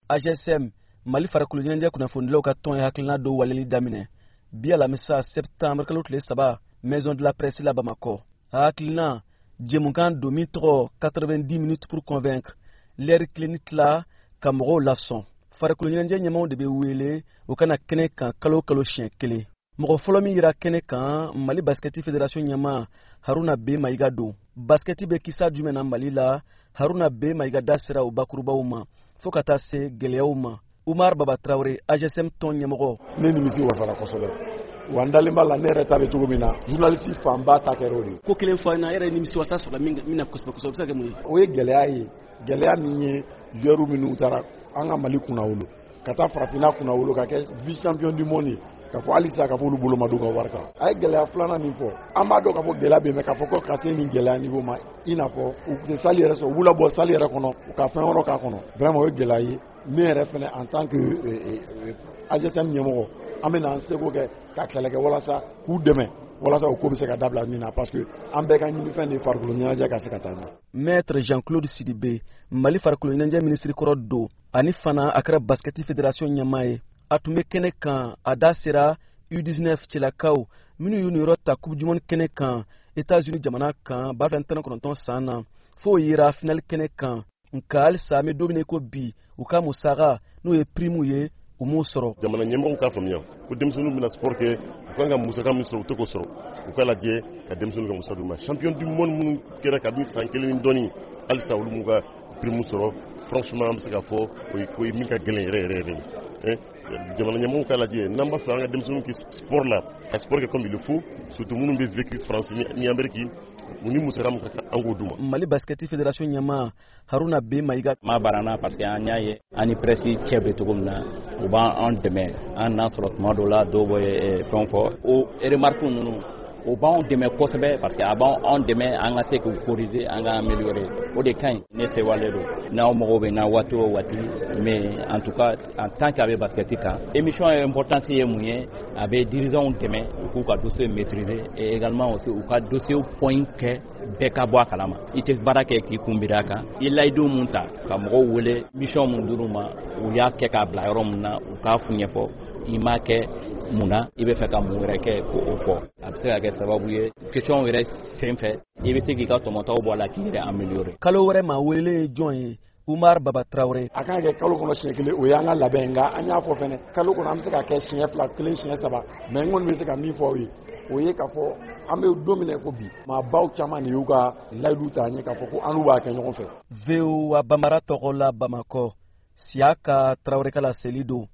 AGSM Mali farakulu ɲɛnajɛ kunnafonidilaw ka tɔn ye hakilina dɔw waleli daminɛ bi alamisa septembre kalo tile 3 Maison de la Presse la Bamako. Hakilina jɛmukan don min tɔgɔ 90 minutes pour convaincre l'heure clinique tila ka mɔgɔw lasɔn. Farakulu ɲɛnajɛ ɲɛmaw de bɛ wele u kana kɛnɛ kan kalo siɲɛ kelen. Mɔgɔ fɔlɔ min yira kɛnɛ kan Mali Basketi Fédération ɲɛma Haruna B. Maïga don. Basketi bɛ kisa jumɛn na Mali la, Haruna B. Maïga da sera u bakurubaw ma fo ka taa se gɛlɛyaw ma. Umar Baba Traoré, AGSM tɔn ɲɛmɔgɔ. Ne nimisi wasara kosɛbɛ. Wa n dalen b'a la ne yɛrɛ ta bɛ cogo min na journaliste fanba ta kɛra o de. Ko kelen fɔ an na yɛrɛ nimisi wasa sɔrɔ min na kosɛbɛ o bɛ se ka kɛ mun ye? O ye gɛlɛya ye. Gɛlɛya min ye joueurs minnu taara an ka Mali kunna wolo ka taa farafinna kunna wolo ka kɛ vice champion du monde ka fɔ halisa ka fɔ olu bolo ma don ka wari kan. A ye gɛlɛya filanan min fɔ an b'a dɔn ka fɔ gɛlɛya bɛ yen mais ka fɔ ko ka se nin gɛlɛya niveau ma i n'a fɔ u tɛ salle yɛrɛ sɔrɔ u b'u labɔ salle yɛrɛ kɔnɔ u ka fɛn wɛrɛ k'a kɔnɔ vraiment o ye gɛlɛya ye ne yɛrɛ fɛnɛ en tant que AGSM ɲɛmɔgɔ an bɛ na an seko kɛ ka kɛlɛ kɛ walasa k'u dɛmɛ walasa o ko bɛ se ka dabila min na parce que an bɛɛ ka ɲini fɛn de farikolo ɲɛnajɛ ka se ka taa ɲɛ. Maître Jean-Claude Sidibé Mali farikolo ɲɛnajɛ ministre kɔrɔ don ani fana a kɛra Basketi Fédération ɲɛmaa ye a tun bɛ kɛnɛ kan a da sera U19 cɛlakaw minnu y'u niyɔrɔ ta Coupe du Monde kɛnɛ kan États-Unis jamana kan 2019 san na fo yira final kɛnɛ kan nka halisa an bɛ don min na i ko bi u ka musaka n'o ye prime ye u m'o sɔrɔ. Jamana ɲɛmɔgɔw k'a faamuya ko denmisɛnninw bɛna sport kɛ u kan ka musaka min sɔrɔ u tɛ k'o sɔrɔ u k'a lajɛ ka denmisɛnninw ka musaka d'u ma champion du monde minnu kɛra kabini san 1 ni dɔɔni halisa olu m'u ka prime sɔrɔ franchement an bɛ se k'a fɔ o ye min ka gɛlɛn yɛrɛ ye. Jamana ɲɛmɔgɔw k'a lajɛ n'an b'a fɛ an ka denmisɛnninw kɛ sport la ka sport kɛ comme il le faut surtout minnu bɛ vécu France ni Amérique u ni musaka min ka kan an k'o d'u ma. Mali Basketi Fédération ɲɛmaa Haruna B. Maïga. Ma barana parce que an y'a ye an ni presse cɛ bɛ cogo min na u b'an dɛmɛ an n'a sɔrɔ tuma dɔw la dɔw bɛ fɛn fɔ o remarque ninnu o b'anw dɛmɛ kosɛbɛ parce que a b'anw dɛmɛ an ka se k'u corriger an ka améliorer o de ka ɲi ne sewalen don n'aw mago bɛ na waati o waati mais en tout cas en tant que a bɛ basketi kan émission ye importance ye mun ye a bɛ dirigeants dɛmɛ u k'u ka dossier maîtriser et également aussi u ka dossier point kɛ bɛɛ ka bɔ a kalama i tɛ baara kɛ k'i kunbiri a kan i layidu mun ta ka mɔgɔw wele mission mun dir'u ma u y'a kɛ k'a bila yɔrɔ mun na u k'a f'u ɲɛfɔ i m'a kɛ mun na i bɛ fɛ ka mun wɛrɛ kɛ k'o fɔ a bɛ se ka kɛ sababu ye question yɛrɛ sen fɛ i bɛ se k'i ka tɔmɔtaw bɔ a la k'i yɛrɛ améliorer. Kalo wɛrɛ ma wele ye jɔn ye Umar Baba Traoré. A kan ka kɛ kalo kɔnɔ siɲɛ kelen o y'an ka labɛn nka an y'a fɔ fɛnɛ kalo kɔnɔ an bɛ se ka kɛ siɲɛ 2 kelen siɲɛ 3 mais n kɔni bɛ se ka min fɔ aw ye o ye k'a fɔ an bɛ don min na ko bi maabaw caman de y'u ka layidu ta ɲɛ k'a fɔ ko an n'u b'a kɛ ɲɔgɔn fɛ. VOA Bambara tɔgɔ la Bamako Siaka Traoré kala seli don.